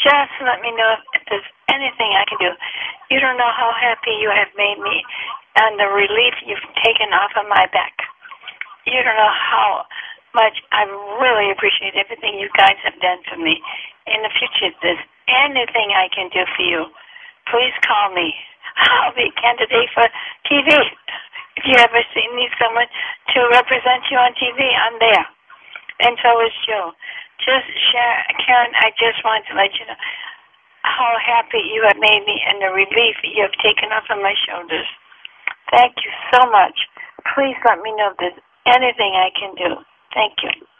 just let me know if there's anything I can do. You don't know how happy you have made me and the relief you've taken off of my back. You don't know how much I really appreciate everything you guys have done for me. In the future, if there's anything I can do for you, please call me. I'll be a candidate for TV. If you ever need someone to represent you on TV, I'm there. And so is Joe. Just share, Karen, I just wanted to let you know how happy you have made me and the relief you have taken off of my shoulders. Thank you so much. Please let me know if there's anything I can do. Thank you.